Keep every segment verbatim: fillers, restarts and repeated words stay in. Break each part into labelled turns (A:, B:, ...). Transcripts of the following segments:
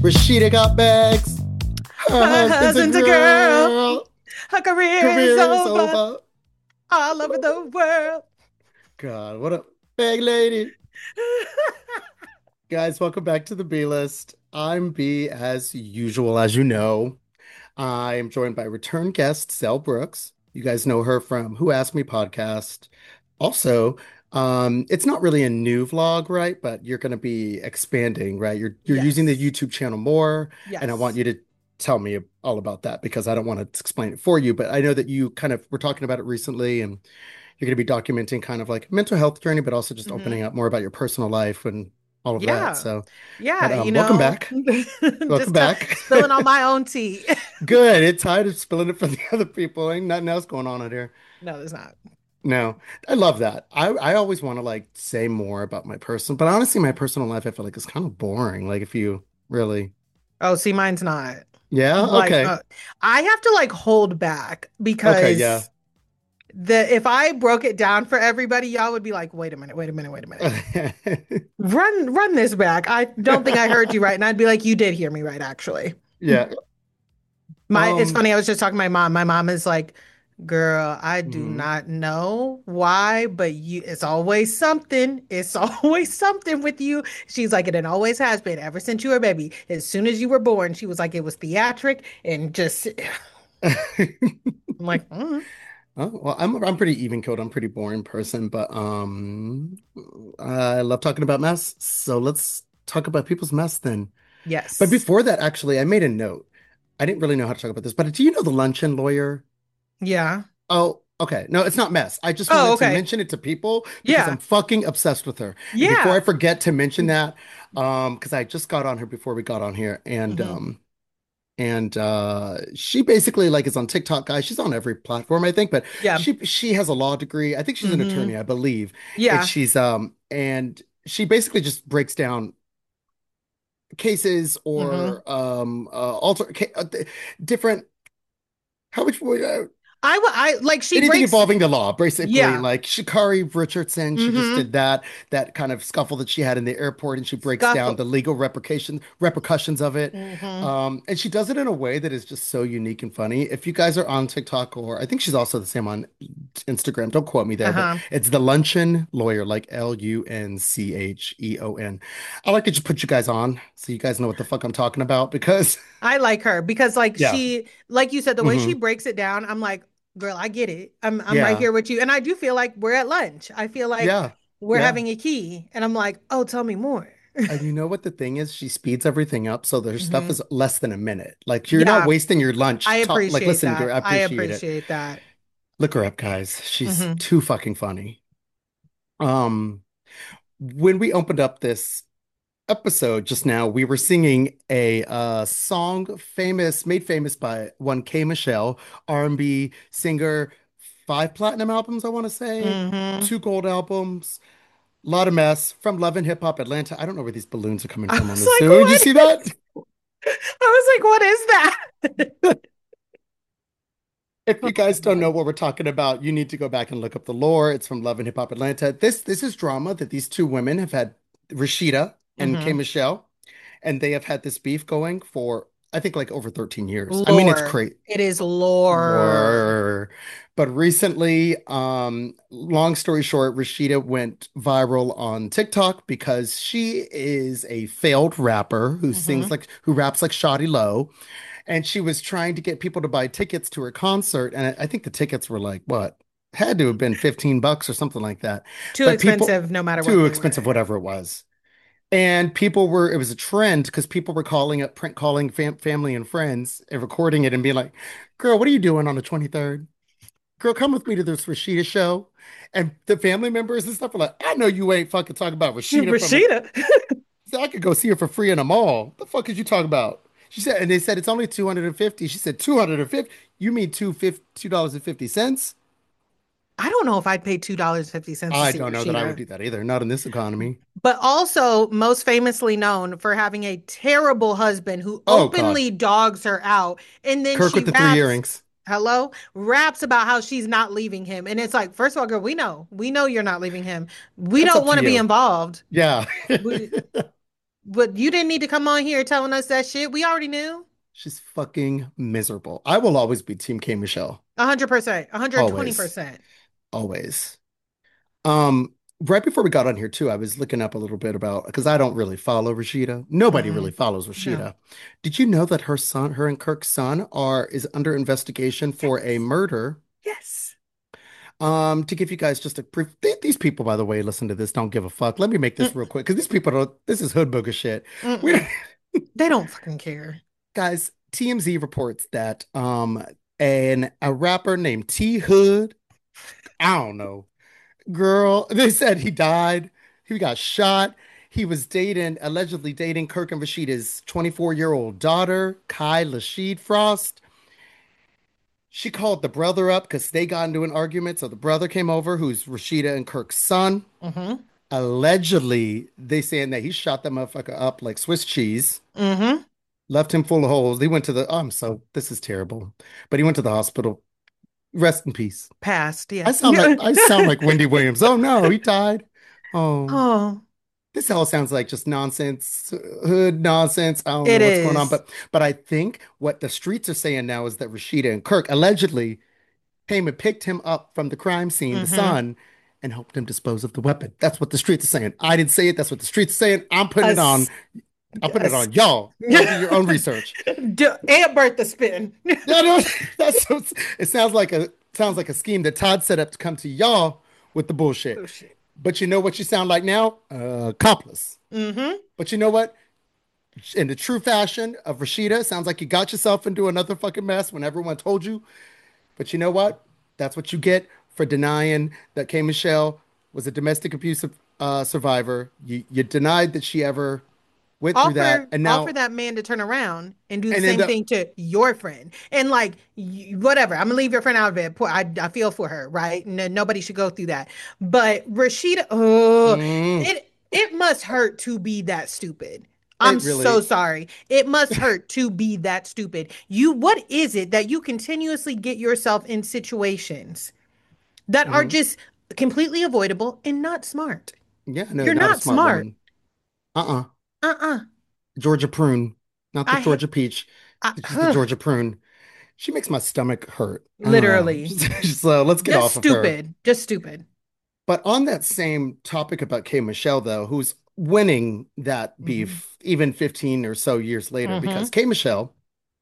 A: Rashida got bags. Her
B: Her
A: husband's a
B: husband's a girl.
A: girl.
B: Her career is
A: Career is
B: over
A: over.
B: all over the world.
A: God, what a bag lady. Guys, welcome back to the B list. I'm B as usual, as you know. I am joined by return guest Zell Brooks. You guys know her from Who Asked Me podcast. Also, um, it's not really a new vlog, right? But you're going to be expanding, right? You're you're using the
B: Yes.
A: YouTube channel more, and I want
B: Yes.
A: you to tell me all about that because I don't want to explain it for you. But I know that you kind of were talking about it recently, and you're going to be documenting kind of like mental health journey, but also just
B: hmm
A: opening up more about your personal life and all of that.
B: Yeah.
A: So, but
B: Yeah. You
A: um, welcome
B: know,
A: back. Welcome
B: just t
A: back.
B: spilling on my own tea.
A: Good. It's tired of spilling it for the other people. Ain't nothing else going on out here.
B: No, there's not.
A: No, I love that. I I always want to like say more about my person, but honestly, my personal life I feel like is kind of boring. Like if you really,
B: Oh, see, mine's not.
A: yeah,
B: Like,
A: okay,
B: uh, I have to like hold back
A: okay, yeah.
B: because the if I broke it down for everybody, y'all would be like, wait a minute, wait a minute, wait a minute. Run, run this back. I don't think I heard you right. And I'd be like, you did hear me right, actually.
A: Yeah.
B: My, it's
A: Um.
B: funny. I was just talking to my mom. My mom is like, girl, I do
A: mhm.
B: not know why, but you, it's always something. It's always something with you. She's like, and it always has been ever since you were a baby. As soon as you were born, she was like, it was theatric and just, I'm like, mm.
A: Oh, well, I'm I'm pretty even killed. I'm a pretty boring person, but um, I love talking about mess. So let's talk about people's mess then. But
B: Yes.
A: before that, actually, I made a note. I didn't really know how to talk about this, but do you know the luncheon lawyer?
B: Yeah.
A: Oh, okay. No, it's not mess. I just
B: Oh,
A: wanted to
B: okay.
A: mention it to people because I'm
B: Yeah.
A: fucking obsessed with her. And before I
B: Yeah.
A: forget to mention that, um, because I just got on her before we got on here, and
B: hmm
A: um, and uh, she basically like is on TikTok, guys. She's on every platform, I think, but
B: Yeah.
A: she she has a law degree. I think she's an
B: hmm
A: attorney, I believe, and
B: Yeah.
A: she's um and she basically just breaks down cases
B: hmm
A: or um uh, alter ca- uh, different. How much?
B: I, w- I like she
A: Anything
B: breaks.
A: involving the law, basically,
B: Yeah.
A: like Shikari Richardson, she just
B: hmm
A: did that that kind of scuffle that she had in the airport, and she breaks down
B: Scuffle.
A: the legal repercussion repercussions of it.
B: hmm
A: Um, and she does it in a way that is just so unique and funny. If you guys are on TikTok, or I think she's also the same on Instagram, don't quote me there, but
B: Uh-huh.
A: it's the Luncheon Lawyer, like L U N C H E O N. I like to just put you guys on so you guys know what the fuck I'm talking about because
B: I like her because like
A: yeah,
B: she, like you said, the way she
A: hmm
B: breaks it down, I'm like, girl, I get it. I'm I'm right
A: yeah,
B: here with you. And I do feel like we're at lunch. I feel like
A: yeah.
B: we're
A: Yeah.
B: having a key. And I'm like, oh, tell me more.
A: And you know what the thing is? She speeds everything up, so their stuff
B: hmm
A: is less than a minute. Like you're not
B: Yeah,
A: wasting your
B: I
A: lunch talk, like
B: appreciate
A: listening to her.
B: that.
A: I
B: I
A: appreciate it.
B: appreciate that.
A: Look her up, guys. She's
B: hmm
A: too fucking funny. Um, when we opened up this episode just now, we were singing a uh song famous, made famous by one K Michelle, R and B singer, five platinum albums, I want to say,
B: hmm
A: two gold albums. A lot of mess from Love and Hip Hop Atlanta. I don't know where these balloons are coming
B: I
A: from on
B: was
A: the
B: like,
A: Zoom. Did you
B: what
A: see
B: is?
A: that?
B: I was like, what is that?
A: If
B: Oh
A: you guys don't know
B: God.
A: what we're talking about, you need to go back and look up the lore. It's from Love and Hip Hop Atlanta. This this is drama that these two women have had, Rashida and K
B: hmm
A: Michelle, and they have had this beef going for I think like over thirteen years. I mean, it's
B: Lore.
A: crazy.
B: It is lore.
A: Lore. But recently, um, long story short, Rashida went viral on TikTok because she is a failed rapper who sings
B: hmm
A: like who raps like Shawty Lo, and she was trying to get people to buy tickets to her concert, and I, I think the tickets were like what had to have been fifteen bucks or something like that.
B: Too
A: But people
B: expensive, no matter what
A: too
B: they
A: expensive,
B: were.
A: whatever it was. And people were, it was a trend because people were calling up, print calling fam family and friends and recording it and being like, girl, what are you doing on the twenty-third? Girl, come with me to this Rashida show. And the family members and stuff were like, I know you ain't fucking talking about Rashida from a,
B: Rashida.
A: so I could go see her for free in a mall. The fuck is you talking about? She said, and they said it's only two hundred fifty. She said, two hundred fifty? You mean two fifty, two dollars and fifty cents?
B: I don't know if I'd pay two dollars and fifty cents to
A: I
B: see
A: don't know that I would
B: Rashida.
A: do that either. Not in this economy.
B: But also most famously known for having a terrible husband who
A: Oh God.
B: openly dogs her out. And then
A: Kirk
B: she
A: with the three
B: raps,
A: earrings.
B: hello, raps about how she's not leaving him. And it's like, first of all, girl, we know. We know you're not leaving him. We
A: That's
B: don't
A: up to
B: want to be
A: you.
B: involved.
A: Yeah.
B: We, But you didn't need to come on here telling us that shit. We already knew.
A: She's fucking miserable. I will always be Team K Michelle.
B: one hundred percent,
A: Always.
B: one hundred twenty percent.
A: Always. Um, right before we got on here too, I was looking up a little bit about because I don't really follow Rashida. Nobody really
B: Mm-mm.
A: follows
B: No.
A: Rashida. Did you know that her son, her and Kirk's son, are is under investigation for a
B: Yes.
A: murder?
B: Yes.
A: Um, to give you guys just a brief, th- these people, by the way, listen to this, don't give a fuck. Let me make this real
B: Mm-mm.
A: quick because these people don't. This is hood booger shit. We,
B: Mm-mm. They don't fucking care.
A: guys, T M Z reports that um, an a rapper named T Hood, I don't know, girl, they said he died. He got shot. He was dating, allegedly dating Kirk and Rashida's twenty-four year old daughter, Kai Lasheed Frost. She called the brother up because they got into an argument. So the brother came over, who's Rashida and Kirk's son.
B: Mm-hmm.
A: Allegedly, they saying that he shot that motherfucker up like Swiss cheese,
B: Mm-hmm.
A: left him full of holes. He went to the, oh, I'm so, this is terrible. But he went to the hospital. Rest in peace.
B: Passed,
A: I
B: yes.
A: sound like, I sound like Wendy Williams. Oh no, he died. Oh.
B: Oh,
A: This all sounds like just nonsense, hood nonsense. I don't know
B: it
A: what's going on,
B: is.
A: but but I think what the streets are saying now is that Rashida and Kirk allegedly came and picked him up from the crime scene, the
B: Mm-hmm.
A: son, and helped him dispose of the weapon. That's what the streets are saying. I didn't say it. That's what the streets are saying. I'm putting it on.
B: Us.
A: I'm putting it
B: Us.
A: on y'all. Y'all do your own research.
B: Do, and Bertha spin.
A: No, no, that's so, it sounds like a sounds like a scheme that Todd set up to come to y'all with the bullshit.
B: Oh shit.
A: But you know what you sound like now? Uh, accomplice.
B: Mm-hmm.
A: But you know what? In the true fashion of Rashida, sounds like you got yourself into another fucking mess when everyone told you. But you know what? That's what you get for denying that K. Michelle was a domestic abuse uh, survivor. You you denied that she ever went through that,
B: Offer
A: and
B: offer
A: now
B: that man to turn around and do the
A: and end
B: same
A: up.
B: thing to your friend. And like you, whatever, I'm gonna leave your friend out of it. Poor, I, I feel for her, right? No, nobody should go through that. But Rashida, oh,
A: Mm,
B: it it must hurt to be that stupid. I'm
A: it
B: so
A: really.
B: sorry. It must hurt to be that stupid. You, what is it that you continuously get yourself in situations that are
A: Mhm.
B: just completely avoidable and not smart?
A: Yeah, no,
B: You're
A: not a
B: not
A: smart
B: smart.
A: woman. Uh-uh.
B: Uh-uh.
A: Georgia Prune, not the
B: I hate
A: Georgia Peach. She's the
B: I,
A: Georgia Prune. She makes my stomach hurt. I don't know.
B: literally.
A: So let's get
B: Just
A: off of her.
B: stupid. Just stupid.
A: But on that same topic about K. Michelle, though, who's winning that
B: Hmm.
A: beef even fifteen or so years later, because
B: Hmm.
A: K. Michelle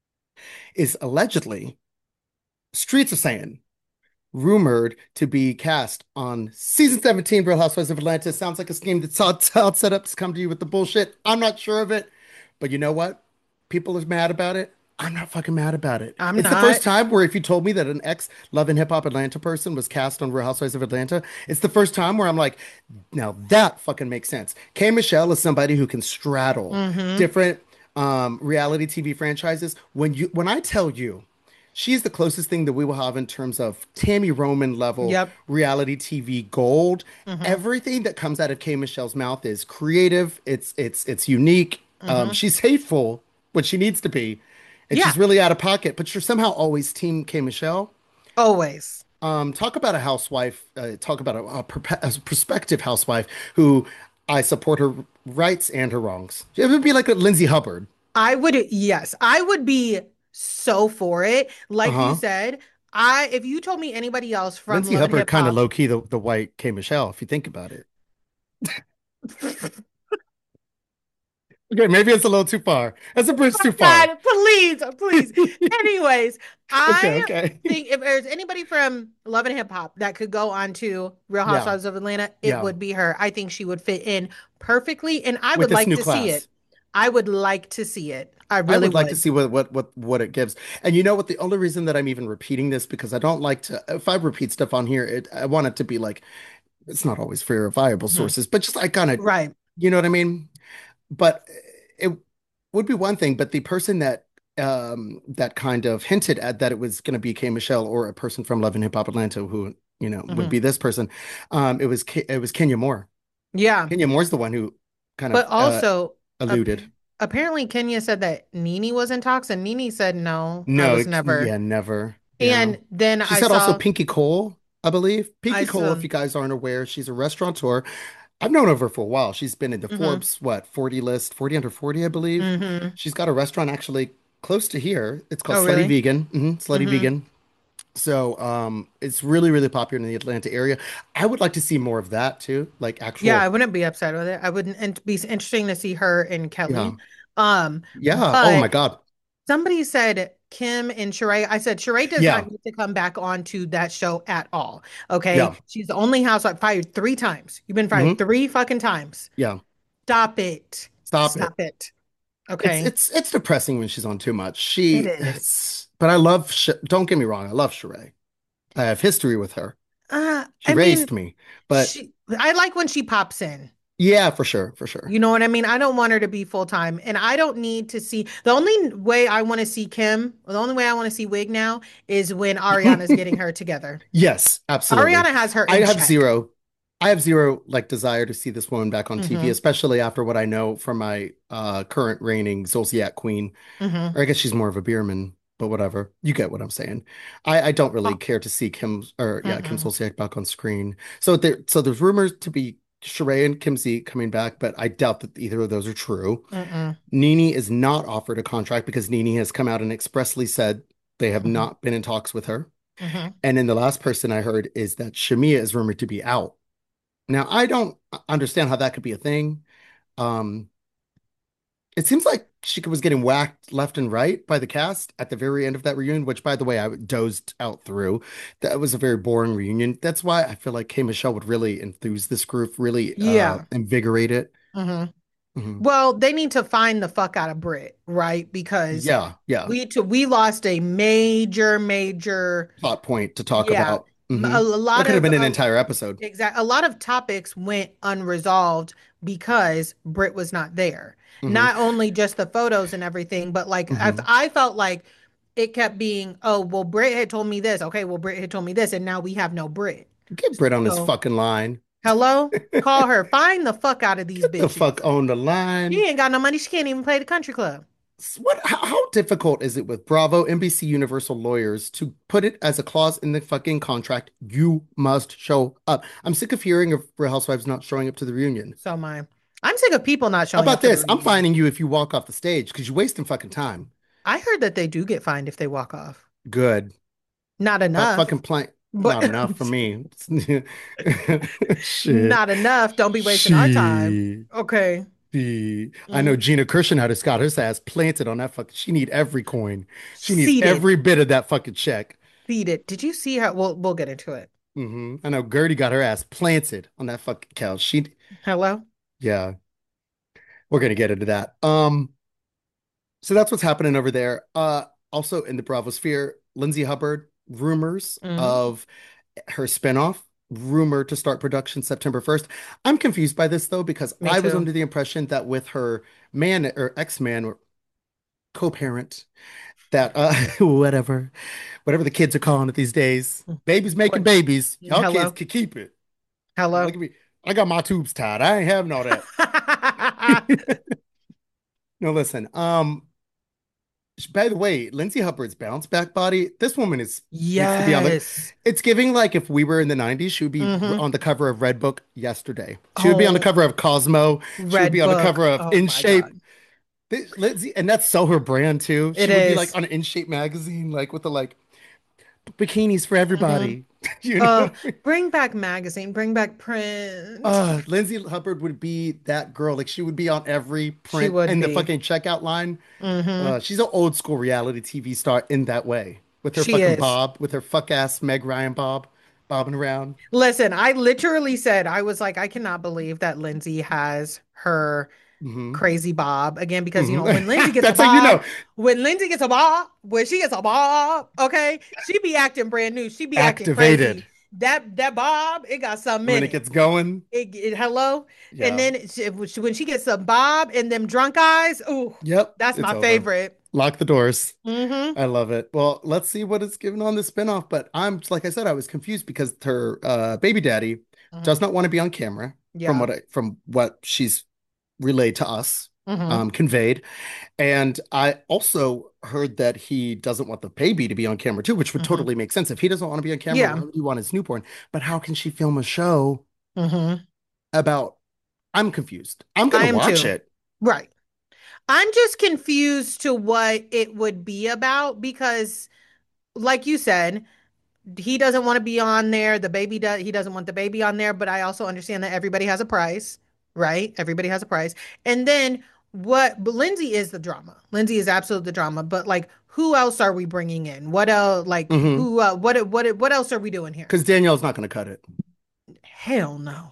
A: is allegedly, streets are saying, rumored to be cast on season seventeen Real Housewives of Atlanta. Sounds like a scheme that's all, all set up to come to you with the bullshit. I'm not sure of it, but you know what? People are mad about it. I'm not fucking mad about it.
B: I'm
A: It's the first
B: not.
A: time where if you told me that an ex Love and Hip Hop Atlanta person was cast on Real Housewives of Atlanta, it's the first time where I'm like, now that fucking makes sense. K. Michelle is somebody who can straddle
B: Hmm.
A: different um, reality T V franchises. When you when I tell you she's the closest thing that we will have in terms of Tammy Roman level
B: Yep.
A: reality T V gold.
B: Hmm.
A: Everything that comes out of K. Michelle's mouth is creative. It's it's it's unique. Um,
B: Hmm.
A: she's hateful when she needs to be, and
B: Yeah.
A: she's really out of pocket. But you're somehow always Team K. Michelle.
B: Always.
A: Um, talk about a housewife. Uh, talk about a, a, perpe- a prospective housewife who I support her rights and her wrongs. It would be like a Lindsay Hubbard.
B: I would, yes, I would be so for it.
A: Uh
B: Like you
A: huh.
B: said, I if you told me anybody else from
A: Lindsay
B: Love and
A: Hubbard
B: Hip
A: kind of
B: Hop,
A: low key the, the white K. Michelle, if you think about it. Okay, maybe it's a little too far. That's a bridge too far.
B: God, please, please. Anyways,
A: Okay,
B: I
A: okay.
B: think if there's anybody from Love and Hip Hop that could go on to Real
A: Yeah,
B: Housewives of Atlanta, it
A: yeah.
B: would be her. I think she would fit in perfectly, and I
A: With
B: would
A: this
B: like
A: new
B: to see
A: class,
B: it. I would like to see it. I
A: I
B: really
A: would like to
B: would.
A: see what what what what it gives. And you know what? The only reason that I'm even repeating this because I don't like to. If I repeat stuff on here, it I want it to be like it's not always verifiable
B: Mhm.
A: sources, but just I kind of,
B: Right.
A: you know what I mean? But it would be one thing. But the person that um that kind of hinted at that it was going to be K Michelle or a person from Love and Hip Hop Atlanta who you know would
B: Hmm.
A: be this person. Um, it was Ke it was Kenya Moore.
B: Yeah.
A: Kenya Moore's the one who kind
B: But
A: of uh,
B: also, ap
A: alluded.
B: apparently Kenya said that Nene was in talks, and Nene said, no, I
A: No,
B: was
A: it-
B: never.
A: yeah, never. Yeah.
B: And then
A: She
B: I
A: said also
B: saw,
A: Pinky Cole, I believe.
B: I
A: Pinky Cole,
B: saw,
A: if you guys aren't aware, she's a restaurateur. I've known of her for a while. She's been in the
B: Mm-hmm.
A: Forbes, what, forty list, forty under forty, I believe.
B: Mm-hmm.
A: She's got a restaurant actually close to here. It's called
B: Oh,
A: Slutty
B: really?
A: Vegan. hmm Slutty
B: Mm-hmm.
A: Vegan. So, um, it's really, really popular in the Atlanta area. I would like to see more of that too, like
B: Yeah, I
A: actual,
B: wouldn't be upset with it. I wouldn't, and be interesting to see her and
A: yeah,
B: Kelly. Um,
A: yeah. Oh my
B: but
A: God.
B: somebody said Kim and Sheree. I said Sheree does not
A: Yeah.
B: need to come back onto that show at all. Okay.
A: Yeah.
B: She's the only housewife fired three times. You've been fired
A: hmm
B: three fucking times.
A: Yeah.
B: Stop it.
A: Stop
B: Stop
A: it.
B: it.
A: It's
B: Okay.
A: it's it's depressing when she's on too much.
B: It
A: She,
B: is.
A: it's, but I love. Sh Don't get me wrong. I love Sheree. I have history with her.
B: Uh,
A: She
B: I mean,
A: raised me. But
B: she I like when she pops in.
A: yeah, for sure, for sure.
B: You know what I mean? I don't want her to be full time. And I don't need to see the only way I want to see Kim, or the only way I want to see Wig now is when Ariana's getting her together.
A: Yes, absolutely.
B: Ariana has her
A: I
B: in
A: have
B: check.
A: zero. I have zero like desire to see this woman back on T V,
B: Hmm.
A: especially after what I know from my uh current reigning Zolciak queen.
B: Hmm.
A: Or I guess she's more of a beerman, but whatever. You get what I'm saying. I I don't really
B: Oh,
A: care to see Kim or yeah, Kim
B: mm-mm,
A: Zolciak back on screen. So there so there's rumors to be Sheree and Kim Z coming back, but I doubt that either of those are true.
B: mm-mm,
A: Nene is not offered a contract because Nene has come out and expressly said they have
B: hmm.
A: not been in talks with her.
B: Hmm.
A: And then the last person I heard is that Shamia is rumored to be out. Now, I don't understand how that could be a thing. Um, it seems like she was getting whacked left and right by the cast at the very end of that reunion, which, by the way, I dozed out through. That was a very boring reunion. That's why I feel like K. Michelle would really enthuse this group, really uh,
B: Yeah.
A: invigorate it.
B: Hmm.
A: Mhm.
B: Well, they need to find the fuck out of Brit, right? Because
A: Yeah, yeah.
B: we to we lost a major, major,
A: Plot point to talk
B: yeah,
A: about.
B: m-
A: hmm
B: a,
A: That
B: lot
A: could have
B: of
A: been an
B: a,
A: entire episode.
B: exact a lot of topics went unresolved because Brit was not there.
A: hmm
B: Not only just the photos and everything, but like I,
A: hmm
B: I felt like it kept being, oh, well, Brit had told me this. Okay, well, Brit had told me this, and now we have no Brit.
A: Get Britt on this
B: So,
A: fucking line.
B: hello, call her. Find the fuck out of these
A: Get the
B: bitches.
A: fuck on the
B: She
A: line.
B: ain't got no money. She can't even play the country club.
A: What? How, how difficult is it with Bravo, N B C Universal lawyers to put it as a clause in the fucking contract? You must show up. I'm sick of hearing of Real Housewives not showing up to the reunion.
B: So my, I'm sick of people not
A: How
B: showing up
A: about
B: to the
A: this? I'm
B: reunion.
A: fining you if you walk off the stage because you're wasting fucking time.
B: I heard that they do get fined if they walk off.
A: Good.
B: Not
A: Stop fucking
B: enough,
A: playing.
B: but
A: Not enough for me. Shit.
B: not enough. Don't be wasting our time.
A: She.
B: Okay.
A: She. I know
B: Mm.
A: Gina Kirschner has got her ass planted on that fucking. She need every coin. She needs
B: Seated.
A: every bit of that fucking check.
B: Seated. Did you see her? We'll we'll get into it.
A: hmm I know Gertie got her ass planted on that fucking couch. She,
B: Hello?
A: yeah, we're gonna get into that. Um, so that's what's happening over there. Uh, also in the Bravo sphere, Lindsay Hubbard, rumors
B: Mm,
A: of her spinoff, rumor to start production September first. I'm confused by this though, because
B: me
A: I was
B: too.
A: under the impression that with her man or ex-man or co-parent, that uh whatever, whatever the kids are calling it these days, babies making
B: What?
A: babies, y'all kids
B: Hello?
A: can keep it.
B: Hello?
A: Look at me. I got my tubes tied. I ain't having all that. No, listen. Um, by the way, Lindsay Hubbard's bounce back body, this woman is needs to be on the.
B: Yes.
A: It's giving like if we were in the nineties, she would be
B: Hmm.
A: on the cover of Red Book yesterday. She would be on the
B: Oh,
A: cover of Cosmo. She would be
B: Red
A: on the
B: Book.
A: cover of
B: Oh
A: In
B: my
A: Shape.
B: God.
A: This- Lindsay, and that's so her brand too.
B: It
A: She would be like
B: is.
A: on In Shape magazine, like with the like bikinis for
B: Hmm.
A: everybody. You
B: Uh,
A: know?
B: bring back magazine, bring back print.
A: Uh, Lindsay Hubbard would be that girl. Like she would be on every
B: She
A: print
B: would
A: in the
B: be.
A: fucking checkout line.
B: Hmm.
A: Uh, she's an old school reality T V star in that way. With her
B: She
A: fucking
B: is.
A: bob, with her fuck ass Meg Ryan bob, bobbing around.
B: Listen, I literally said, I was like, I cannot believe that Lindsay has her
A: hmm
B: crazy bob again because, you
A: hmm
B: know, when Lindsay gets a
A: That's how you
B: bob,
A: know.
B: when Lindsay gets a bob, when she gets a bob, okay, she be acting brand new. She be acting
A: Activated.
B: crazy. That that bob, it got something
A: When
B: in
A: it
B: it.
A: gets going.
B: It, it hello, and
A: Yeah.
B: then she, when she gets some bob and them drunk eyes, ooh,
A: Yep.
B: that's
A: It's
B: my
A: over.
B: favorite.
A: Lock the doors.
B: Mm-hmm.
A: I love it. Well, let's see what it's given on the spinoff. But I'm, like I said, I was confused because her uh, baby daddy
B: Hmm.
A: does not want to be on camera from
B: Yeah.
A: what I, from what she's relayed to us,
B: Hmm.
A: um, conveyed. And I also heard that he doesn't want the baby to be on camera too, which would
B: Hmm.
A: totally make sense. If he doesn't want to be on camera, why
B: Yeah.
A: would he want his newborn? But how can she film a show
B: Hmm.
A: about I'm confused. I'm
B: I
A: gonna
B: am
A: watch
B: too.
A: it.
B: Right. I'm just confused to what it would be about because, like you said, he doesn't want to be on there. The baby does. He doesn't want the baby on there. But I also understand that everybody has a price, right? Everybody has a price. And then what? But Lindsay is the drama. Lindsay is absolute the drama. But like, who else are we bringing in? What else? Like,
A: Mm-hmm.
B: who? Uh, what? What? What else are we doing here?
A: Because Danielle's not gonna cut it.
B: Hell no.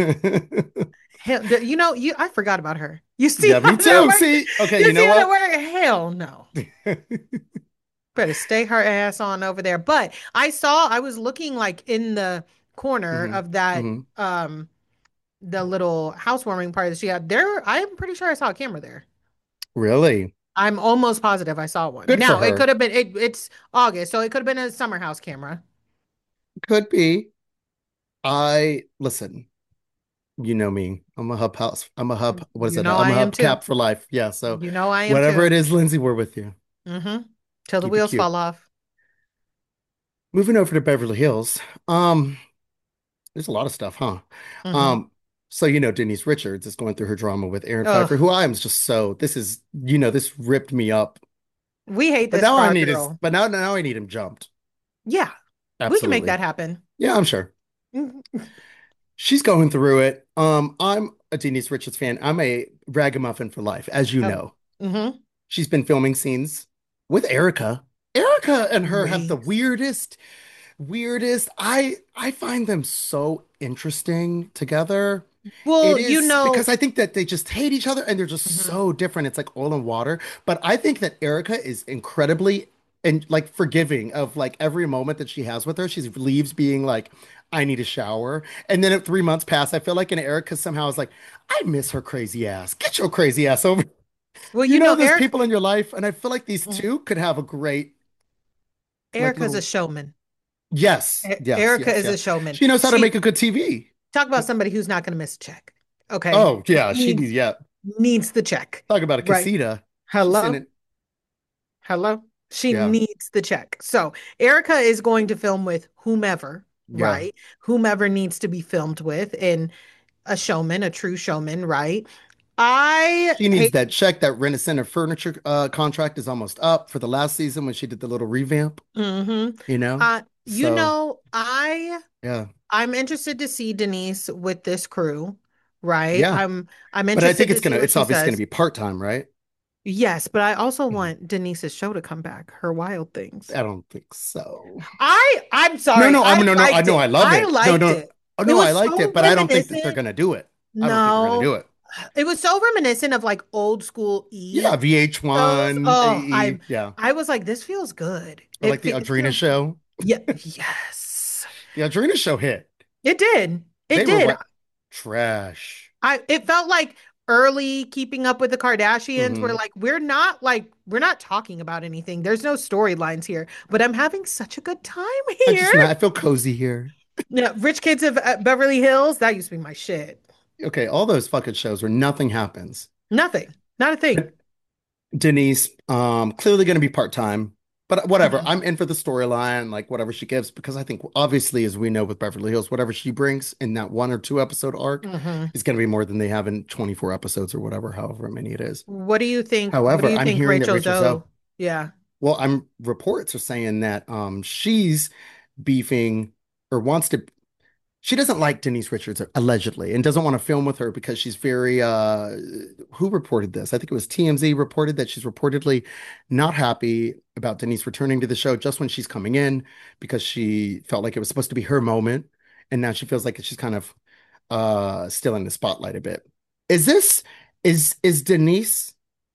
B: Hell, the- you know, you. I forgot about her. You see
A: Yeah,
B: how
A: me
B: that
A: too.
B: works?
A: See, okay, you
B: You
A: know
B: see how that
A: what?
B: works? Hell no. Better stay her ass on over there. But I saw, I was looking like in the corner
A: hmm
B: of that,
A: hmm
B: um, the little housewarming party that she had there. I'm pretty sure I saw a camera there.
A: Really?
B: I'm almost positive I saw one.
A: Good for
B: Now, it
A: her.
B: could have been, it, it's August, so it could have been a summer house camera.
A: Could be. I listen. You know me. I'm a hub house. I'm a hub. What is
B: You
A: it?
B: know
A: I'm
B: I
A: a
B: am
A: hub
B: too.
A: cap for life. Yeah. So
B: You know I am
A: whatever it
B: too.
A: is, Lindsay, we're with you.
B: Mm-hmm. Till the
A: Keep it
B: wheels
A: cute.
B: fall off.
A: Moving over to Beverly Hills. Um, there's a lot of stuff, huh?
B: Mm-hmm.
A: Um, so you know Denise Richards is going through her drama with Aaron
B: Ugh.
A: Pfeiffer, who I am just so this is, you know, this ripped me up.
B: We hate
A: But
B: this
A: now
B: for
A: I
B: our
A: need his,
B: girl.
A: but now now I need him jumped.
B: Yeah, we can make
A: Absolutely.
B: that happen.
A: Yeah, I'm sure.
B: Mm-hmm.
A: She's going through it. Um, I'm a Denise Richards fan. I'm a ragamuffin for life, as you
B: Oh.
A: know.
B: Mm-hmm.
A: She's been filming scenes with Erica. Erica and her have the
B: Great.
A: weirdest, weirdest. I I find them so interesting together. It
B: Well, you
A: is because
B: know,
A: I think that they just hate each other and they're just
B: mhm.
A: so different. It's like oil and water. But I think that Erica is incredibly and like forgiving of like every moment that she has with her. She leaves being like, I need a shower. And then at three months pass, I feel like in Erica somehow is like, I miss her crazy ass. Get your crazy ass over.
B: Well,
A: You
B: you
A: know,
B: know,
A: there's
B: Eric,
A: people in your life, and I feel like these
B: mhm.
A: two could have a great like
B: Erica's a
A: little
B: showman.
A: yes,
B: E-
A: yes,
B: Erica
A: yes,
B: is a
A: yes.
B: showman.
A: She knows how to make
B: She
A: a good T V.
B: talk about somebody who's not going to miss a check. Okay,
A: Oh, yeah, she
B: needs
A: needs yeah.
B: needs the check.
A: Talk about a
B: Right.
A: casita. She's in
B: Hello,
A: it.
B: hello. She
A: Yeah,
B: needs the check. So Erica is going to film with whomever,
A: yeah.
B: right? Whomever needs to be filmed with, and a showman, a true showman, right? I
A: She needs
B: hate.
A: that check. That Rent-A-Center furniture uh, contract is almost up for the last season when she did the little revamp,
B: Hmm.
A: you know?
B: Uh, you
A: So,
B: know, I
A: yeah.
B: I'm interested to see Denise with this crew, right?
A: Yeah.
B: I'm I'm
A: But I think
B: interested
A: it's
B: to
A: gonna
B: see what
A: it's
B: she
A: obviously gonna
B: says.
A: be part-time, right?
B: Yes, but I also
A: Mhm.
B: want Denise's show to come back, her Wild Things.
A: I don't think so.
B: I I'm
A: No,
B: sorry,
A: no, I'm
B: I
A: no, no. I
B: liked
A: know I
B: it.
A: love
B: I
A: it. No,
B: liked
A: no.
B: it.
A: Oh
B: It
A: no, I
B: was
A: liked
B: so
A: it, but I don't think that they're
B: reminiscent.
A: gonna do it. I don't think they're gonna do
B: No,
A: it.
B: it was so reminiscent of like old school
A: Yeah,
B: E shows.
A: V H one,
B: Oh, I
A: A E, yeah.
B: I was like, this feels good.
A: Or
B: It
A: like the
B: fe it
A: Audrina
B: feels good.
A: show.
B: Yeah, yes.
A: The Audrina show hit.
B: It did. It
A: They were
B: did.
A: what trash.
B: I it felt like early keeping up with the Kardashians where
A: hmm
B: like we're not like we're not talking about anything. There's no storylines here, but I'm having such a good time
A: I
B: here.
A: just I feel cozy here.
B: Yeah, Rich Kids of uh, Beverly Hills, that used to be my shit.
A: Okay, all those fucking shows where nothing happens.
B: Nothing. Not a thing.
A: But Denise, um, clearly going to be part-time, but whatever.
B: Mhm.
A: I'm in for the storyline, like whatever she gives, because I think obviously, as we know with Beverly Hills, whatever she brings in that one or two episode arc
B: Mhm.
A: is going to be more than they have in twenty-four episodes or whatever, however many it is.
B: What do you think? What do
A: However,
B: you
A: I'm
B: think
A: hearing that
B: Rachel
A: Rachel Zoe,
B: Zoe? Yeah.
A: well, I'm reports are saying that um she's beefing or wants to she doesn't like Denise Richards allegedly and doesn't want to film with her because she's very uh who reported this? I think it was T M Z reported that she's reportedly not happy about Denise returning to the show just when she's coming in because she felt like it was supposed to be her moment and now she feels like she's kind of uh still in the spotlight a bit. Is this is is Denise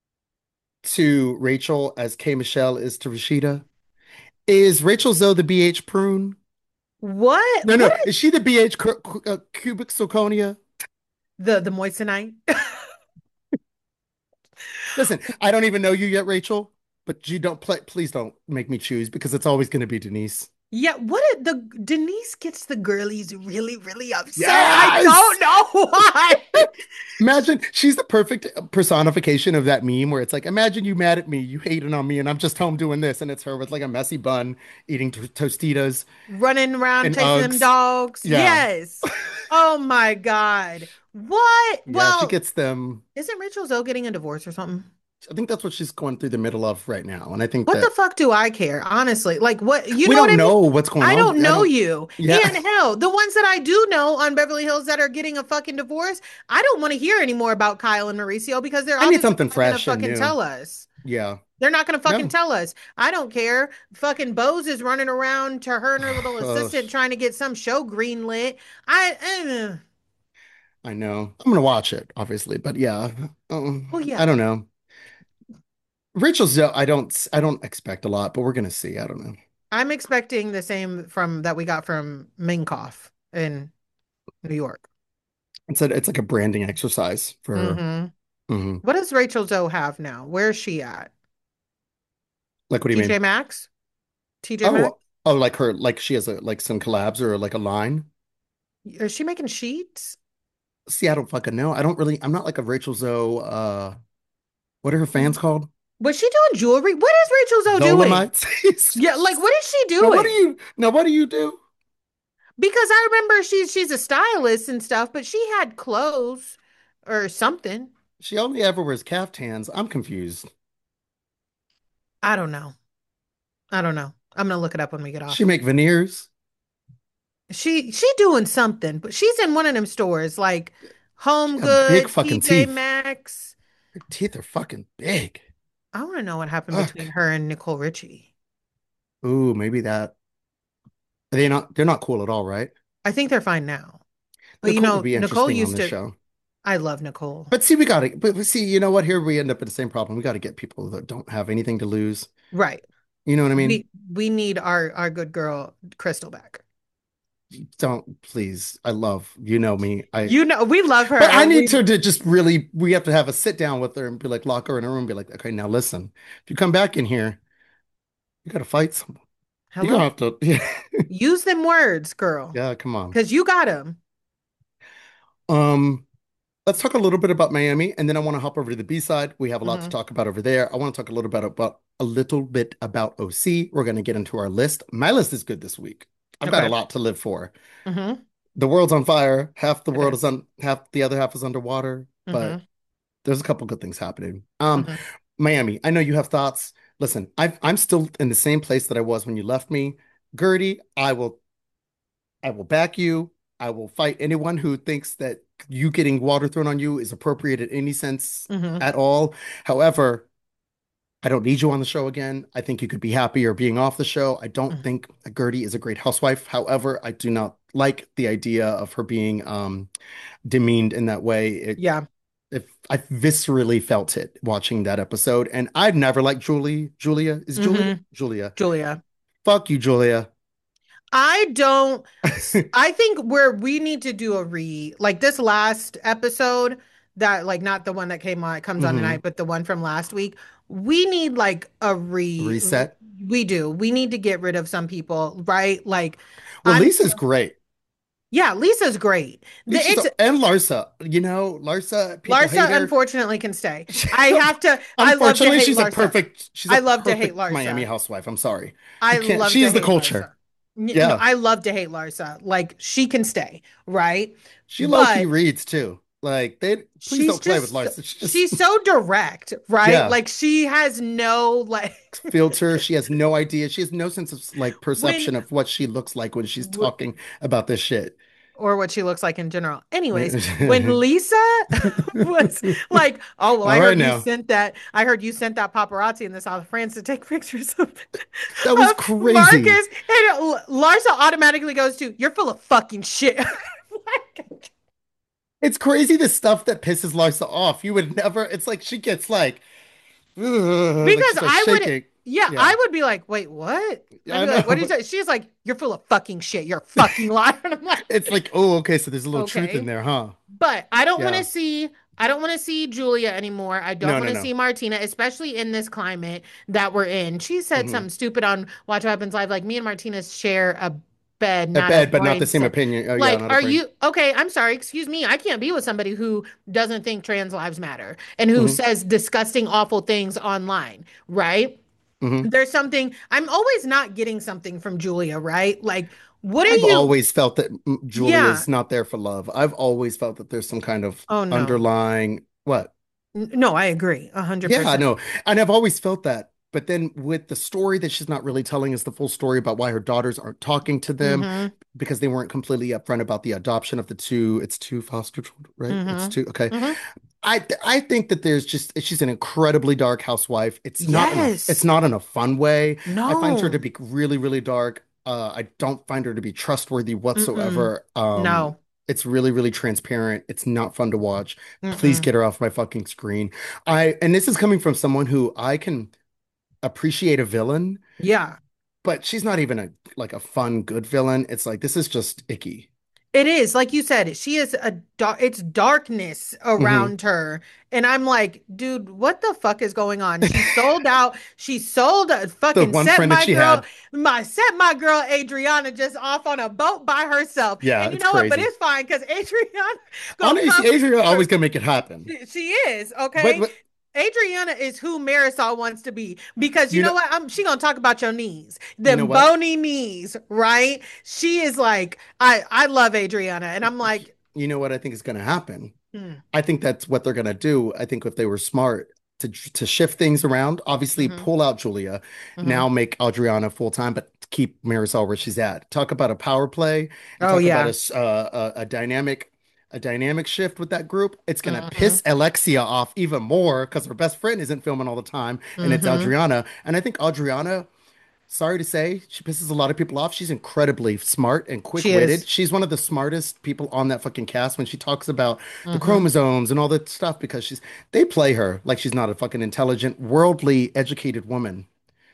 A: to Rachel as K Michelle is to Rashida? Is Rachel Zoe the B H prune?
B: What?
A: No,
B: What
A: no.
B: is
A: Is she the B H cu- cu- uh, cubic zirconia?
B: the the moissanite?
A: Listen, I don't even know you yet, Rachel, but you don't play. Please don't make me choose because it's always going to be Denise.
B: Yeah, what it, the Denise gets the girlies really, really upset. I
A: Yes!
B: don't know why.
A: Imagine she's the perfect personification of that meme where it's like, imagine you mad at me, you hating on me, and I'm just home doing this, and it's her with like a messy bun eating t Tostitos
B: Running around
A: and
B: chasing them
A: Uggs.
B: dogs.
A: Yeah,
B: Yes. Oh my God. What?
A: yeah, she
B: Well,
A: gets them.
B: isn't Rachel Zoe getting a divorce or something?
A: I think that's what she's going through the middle of right now, and I think
B: What the
A: that
B: fuck do I care? Honestly, like what, you
A: we
B: know what
A: don't
B: I mean?
A: know what's going
B: I
A: on.
B: don't
A: I
B: know
A: don't.
B: you.
A: Yeah,
B: And hell, the ones that I do know on Beverly Hills that are getting a fucking divorce, I don't want to hear any more about Kyle and Mauricio because they're
A: I need
B: obviously
A: something
B: not gonna
A: fresh and
B: fucking
A: new.
B: tell us.
A: Yeah,
B: They're not gonna fucking
A: no.
B: tell us. I don't care. Fucking Bose is running around to her and her little
A: Ugh,
B: assistant trying to get some show greenlit. I, eh.
A: I know. I'm gonna watch it, obviously, but yeah,
B: Well,
A: um, I
B: yeah.
A: don't know. Rachel's, I don't, I don't expect a lot, but we're gonna see. I don't know.
B: I'm expecting the same from that we got from Minkoff in New York.
A: It's a, it's like a branding exercise for her.
B: Hmm.
A: Hmm.
B: What does Rachel Zoe have now? Where is she at?
A: Like, what do you
B: T J
A: mean?
B: Maxx? T J Maxx?
A: Oh, oh, like her, like she has a like some collabs or like a line.
B: Is she making sheets?
A: See, I don't fucking know. I don't really. I'm not like a Rachel Zoe. Uh, what are her fans called?
B: Was she doing jewelry? What is Rachel Zoe doing?
A: Dolomite.
B: Yeah, like what is she
A: Now, what do
B: doing?
A: you? Now, what do you do?
B: Because I remember she's she's a stylist and stuff, but she had clothes or something.
A: She only ever wears caftans. I'm confused.
B: I don't know. I don't know. I'm gonna look it up when we get
A: She
B: off.
A: make veneers.
B: She she doing something, but she's in one of them stores like
A: She
B: Home
A: got big
B: Goods,
A: fucking
B: T J
A: teeth.
B: Maxx.
A: Her teeth are fucking big.
B: I want to know what happened
A: Fuck.
B: between her and Nicole Richie.
A: Ooh, maybe that. They're not. They're not cool at all, right?
B: I think they're fine now. But you
A: Nicole would
B: know,
A: be
B: Nicole
A: interesting on
B: used
A: this
B: to.
A: show.
B: I love Nicole.
A: But see, we got to, but see, you know what? Here we end up in the same problem. We got to get people that don't have anything to lose.
B: Right.
A: You know what I mean?
B: We we need our our good girl Crystal back.
A: Don't, please. I love, you know me. I,
B: You know, we love
A: but I
B: her.
A: need
B: We
A: to, to just really, we have to have a sit down with her and be like, lock her in a room, and be like, okay, now listen, if you come back in here, you got to fight someone. You're gonna
B: hello.
A: have to, yeah,
B: Use them words, girl,
A: yeah, come on.
B: because you got them.
A: Um, let's talk a little bit about Miami, and then I want to hop over to the B side. We have a lot to
B: Hmm.
A: talk about over there. I want to talk a little bit about a little bit about O C. We're going to get into our list. My list is good this week. I've got a
B: Okay.
A: lot to live for.
B: Hmm.
A: The world's on fire. Half the
B: It
A: world is
B: is.
A: on, half the other half is underwater, but
B: Hmm.
A: there's a couple good things happening. Um,
B: Hmm.
A: Miami, I know you have thoughts. Listen, I've, I'm still in the same place that I was when you left me. Gertie, I will I will back you. I will fight anyone who thinks that you getting water thrown on you is appropriate in any sense
B: Hmm.
A: at all. However, I don't need you on the show again. I think you could be happier being off the show. I don't
B: Hmm.
A: think Gertie is a great housewife. However, I do not like the idea of her being um, demeaned in that way. It,
B: Yeah.
A: if I viscerally felt it watching that episode, and I've never liked Julie. Julia is Julia.
B: Hmm.
A: Julia.
B: Julia.
A: Fuck you, Julia.
B: I don't, I think where we need to do a re, like this last episode that, like, not the one that came on, comes on
A: Hmm.
B: tonight, but the one from last week, we need like a re,
A: Reset.
B: we do. We need to get rid of some people, right? Like,
A: Well,
B: I'm,
A: Lisa's great.
B: yeah, Lisa's great. The,
A: Lisa's
B: it's,
A: a, and Larsa, you know, Larsa, people hate
B: Larsa
A: her.
B: unfortunately can stay. I have to, I love to
A: Unfortunately,
B: hate
A: she's a
B: Larsa.
A: perfect, she's a
B: I love to hate
A: perfect Miami
B: Larsa.
A: housewife. I'm sorry. You
B: I
A: can't,
B: love to
A: she's the
B: hate
A: culture.
B: Larsa. N- No,
A: Yeah.
B: I love to hate Larsa. Like she can stay, right?
A: She low key
B: But
A: reads too. Like they please
B: she's
A: don't play with
B: just
A: Larsa. She just
B: she's so direct, right?
A: yeah.
B: Like she has no like
A: Filter. She has no idea. She has no sense of like
B: when
A: perception of what she looks like when she's
B: w-
A: talking about this shit.
B: or what she looks like in general. Anyways, when Lisa was like, "Oh, well, I
A: All right
B: heard you
A: now.
B: sent that. I heard you sent that paparazzi in the south of France to take pictures of,
A: That was
B: of
A: crazy.
B: Marcus," and L- Larsa automatically goes to, "You're full of fucking shit." Like,
A: It's crazy the stuff that pisses Larsa off. You would never, it's like she gets like, ugh, like she
B: because
A: starts
B: I would,
A: shaking.
B: yeah,
A: Yeah.
B: I would be like, wait, what?
A: Yeah,
B: I'd
A: I
B: be like, what did you
A: know.
B: say? She's like, you're full of fucking shit. You're a fucking liar. And I'm like,
A: It's like, oh, okay, so there's a little truth in
B: okay.
A: there, huh?
B: But I don't want
A: Yeah.
B: to see I don't want to see Julia anymore. I don't
A: No,
B: want
A: no,
B: to
A: no.
B: see Martina, especially in this climate that we're in. She said
A: Hmm.
B: something stupid on Watch What Happens Live. Like, me and Martina share a bed,
A: A
B: not a
A: bed, but not the
B: brain
A: same
B: set.
A: opinion. Oh yeah,
B: Like,
A: not a
B: are
A: brain.
B: you okay? I'm sorry, excuse me. I can't be with somebody who doesn't think trans lives matter and who
A: Hmm.
B: says disgusting, awful things online, right?
A: Hmm.
B: There's something, I'm always not getting something from Julia, right? Like, what are
A: I've
B: you?
A: always felt that mm,
B: Yeah.
A: Julia's not there for love. I've always felt that there's some kind of
B: Oh, no.
A: underlying what?
B: N- No, I agree. A hundred
A: Yeah, I
B: percent.
A: know. And I've always felt that. But then with the story that she's not really telling us the full story about why her daughters aren't talking to them
B: Mm-hmm.
A: because they weren't completely upfront about the adoption of the two. It's two foster children, right? It's
B: Mm-hmm.
A: two. Okay.
B: Mm-hmm.
A: I I think that there's just she's an incredibly dark housewife. It's not in a it's
B: Yes.
A: not in a fun way. I find her to
B: No.
A: be really, really dark. Uh, I don't find her to be trustworthy
B: Mm-mm.
A: whatsoever. Um,
B: No.
A: it's really, really transparent. It's not fun to watch. Please
B: Mm-mm.
A: get her off my fucking screen. I and this is coming from someone who I can appreciate a villain,
B: Yeah.
A: but she's not even a like a fun, good villain. It's like this is just icky.
B: It is, like you said, she is a dark, it's darkness
A: Hmm.
B: around her. And I'm like, dude, what the fuck is going on? She sold out. She sold a
A: The
B: fucking
A: one
B: set
A: friend that
B: my
A: she
B: girl,
A: had,
B: my set my girl Adriana just off on a boat by herself.
A: yeah,
B: And you
A: it's
B: know what? But
A: crazy.
B: it's fine because Adriana gonna
A: Honestly,
B: come.
A: Adriana always gonna make it happen.
B: She, she is,
A: But,
B: okay?
A: but
B: Adriana is who Marisol wants to be because you
A: you know,
B: know what? I'm, she gonna talk about your knees,
A: you know
B: them
A: what?
B: bony knees, right? She is like, I I love Adriana, and I'm like,
A: You know what I think is gonna happen.
B: hmm,
A: I think that's what they're gonna do. I think if they were smart to to shift things around, obviously
B: hmm,
A: pull out Julia,
B: hmm.
A: now make Adriana full time, but keep Marisol where she's at. Talk about a power play and
B: Oh
A: talk about a
B: yeah,
A: s- uh, a, a dynamic a dynamic shift with that group. It's gonna
B: hmm,
A: piss Alexia off even more because her best friend isn't filming all the time, and it's
B: hmm.
A: Adriana. And I think Adriana, sorry to say, she pisses a lot of people off. She's incredibly smart and
B: She
A: quick-witted.
B: is,
A: She's one of the smartest people on that fucking cast when she talks about the
B: hmm.
A: chromosomes and all that stuff because she's they play her like she's not a fucking intelligent, worldly, educated woman.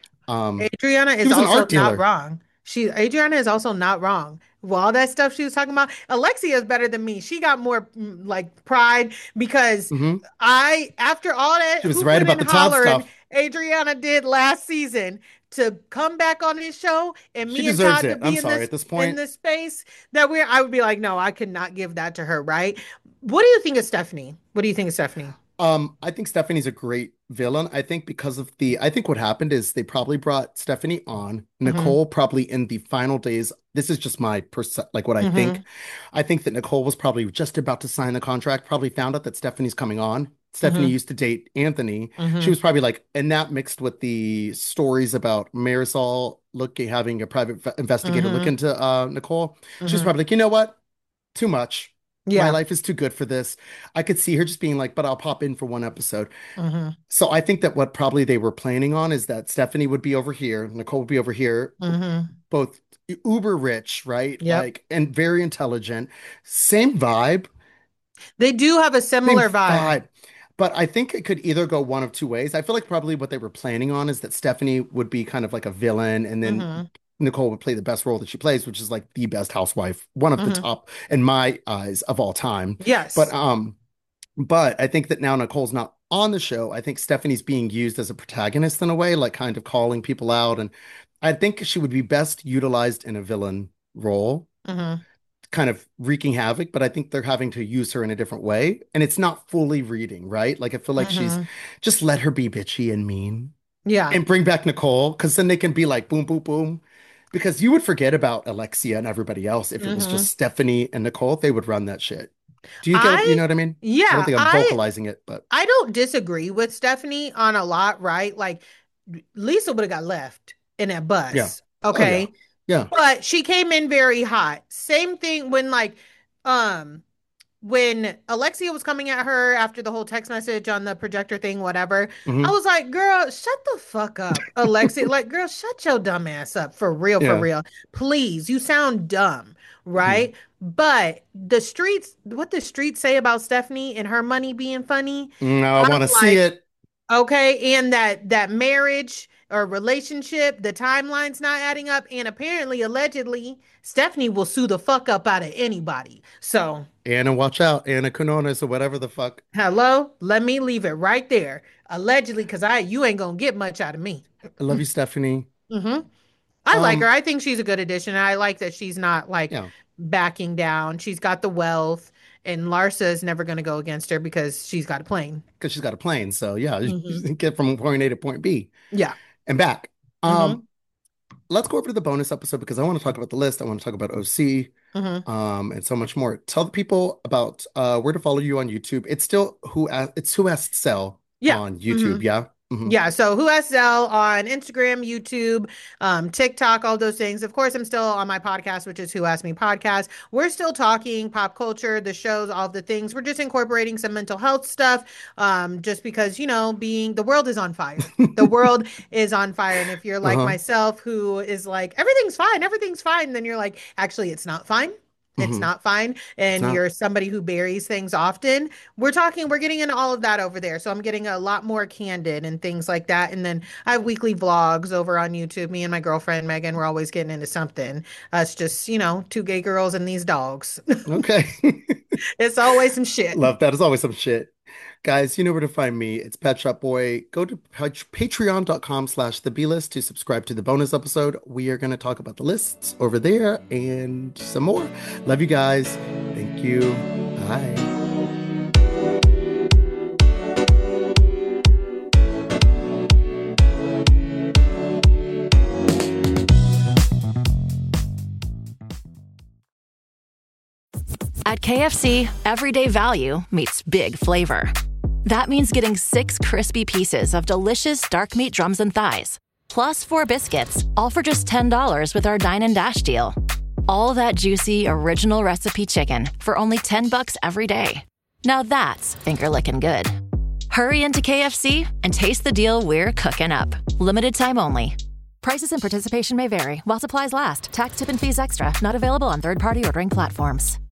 A: Um,
B: Adriana
A: she
B: is
A: was an
B: also
A: art
B: not
A: dealer.
B: wrong. She Adriana is also not wrong. Well, all that stuff she was talking about, Alexia is better than me. She got more mm, like pride because
A: Hmm.
B: I, after all that
A: She was right
B: hooping
A: about
B: and
A: the Todd
B: hollering
A: stuff.
B: Adriana did last season to come back on this show and
A: She
B: me and
A: deserves
B: Todd to
A: it. I'm
B: be in
A: sorry.
B: this
A: At this
B: in
A: point,
B: this space that we're, I would be like, no, I could not give that to her, right? What do you think of Stephanie? What do you think of Stephanie?
A: Um, I think Stephanie's a great villain. I think because of the, I think what happened is they probably brought Stephanie on,
B: Mm-hmm.
A: Nicole probably in the final days. This is just my perce like what I think.
B: Mm-hmm.
A: I think that Nicole was probably just about to sign the contract, probably found out that Stephanie's coming on. Stephanie
B: Mm-hmm.
A: used to date Anthony. She
B: Mm-hmm.
A: was probably like, and that mixed with the stories about Marisol looking, having a private v- investigator look
B: Mm-hmm.
A: into uh Nicole. She was
B: Mm-hmm.
A: probably like, you know what? Too much. My
B: Yeah.
A: life is too good for this. I could see her just being like, but I'll pop in for one episode.
B: Mm-hmm.
A: So I think that what probably they were planning on is that Stephanie would be over here, Nicole would be over here,
B: Mm-hmm.
A: both uber rich, right?
B: Yep.
A: Like, and very intelligent. Same vibe,
B: They do have a
A: same
B: similar vibe.
A: vibe. But I think it could either go one of two ways. I feel like probably what they were planning on is that Stephanie would be kind of like a villain, and then
B: Mm-hmm.
A: Nicole would play the best role that she plays, which is like the best housewife, one of the
B: Mm-hmm.
A: top in my eyes of all time. But
B: Yes.
A: um, But I think that now Nicole's not on the show. I think Stephanie's being used as a protagonist in a way, like kind of calling people out. And I think she would be best utilized in a villain role,
B: Mm-hmm.
A: kind of wreaking havoc. But I think they're having to use her in a different way. And it's not fully reading, right? Like I feel like she's
B: Mm-hmm.
A: just let her be bitchy and mean
B: Yeah.
A: and bring back Nicole because then they can be like boom, boom, boom. Because you would forget about Alexia and everybody else if it was just
B: Mm-hmm.
A: Stephanie and Nicole. They would run that shit. Do you get, you
B: I
A: know what I mean? I don't
B: yeah,
A: think I'm
B: I
A: vocalizing it, but.
B: I don't disagree with Stephanie on a lot, right? Like Lisa would have got left in that
A: Yeah.
B: bus.
A: Oh yeah.
B: Okay.
A: Yeah.
B: But she came in very hot. Same thing when like um when Alexia was coming at her after the whole text message on the projector thing, whatever, I
A: Hmm.
B: was like, girl, shut the fuck up, Alexia. Like, girl, shut your dumb ass up for real, for
A: Yeah.
B: real. Please, you sound dumb,
A: Hmm.
B: right? But the streets, what the streets say about Stephanie and her money being funny,
A: No, I
B: I'm
A: want to see
B: like,
A: it.
B: okay, and that that marriage. or relationship. The timeline's not adding up. And apparently, allegedly, Stephanie will sue the fuck up out of anybody. So,
A: Anna, watch out. Anna Canones or whatever the fuck.
B: hello, let me leave it right there. Allegedly, because I you ain't gonna get much out of me.
A: I love you, Stephanie.
B: Mm-hmm. I like her.
A: Um,
B: I think she's a good addition. I like that she's not like
A: yeah,
B: backing down. She's got the wealth, and Larsa is never going to go against her because she's got a plane.
A: because she's got a plane. So yeah,
B: Hmm.
A: you get from point A to point B
B: Yeah.
A: and back. Um,
B: Hmm.
A: let's go over to the bonus episode because I want to talk about the list. I want to talk about O C,
B: Hmm.
A: um, and so much more. Tell the people about uh where to follow you on YouTube. It's still who Asked, it's Who Asked Sel
B: Yeah.
A: on
B: Hmm.
A: YouTube. Yeah. Hmm.
B: Yeah, so Who S L on Instagram, YouTube, um, TikTok, all those things. Of course, I'm still on my podcast, which is Who Asked Me Podcast. We're still talking pop culture, the shows, all the things. We're just incorporating some mental health stuff, um, just because, you know, being the world is on fire. The world is on fire. And if you're like
A: Uh-huh.
B: myself, who is like, everything's fine, everything's fine, then you're like, actually, it's not fine. It's
A: Hmm.
B: not fine.
A: It's
B: And
A: not.
B: you're somebody who buries things often. We're talking, we're getting into all of that over there. So I'm getting a lot more candid and things like that. And then I have weekly vlogs over on YouTube. Me and my girlfriend, Megan, we're always getting into something. Us just, you know, two gay girls and these dogs.
A: Okay.
B: It's always some shit.
A: Love that. It's always some shit. Guys, you know where to find me. It's Pet Shop Boy. Go to patreon.com slash the B list to subscribe to the bonus episode. We are going to talk about the lists over there and some more. Love you guys. Thank you. Bye.
C: At K F C, everyday value meets big flavor. That means getting six crispy pieces of delicious dark meat drums and thighs, plus four biscuits, all for just ten dollars with our Dine and Dash deal. All that juicy, original recipe chicken for only ten bucks every day. Now that's finger-licking good. Hurry into K F C and taste the deal we're cooking up. Limited time only. Prices and participation may vary while supplies last. Tax, tip, and fees extra. Not available on third-party ordering platforms.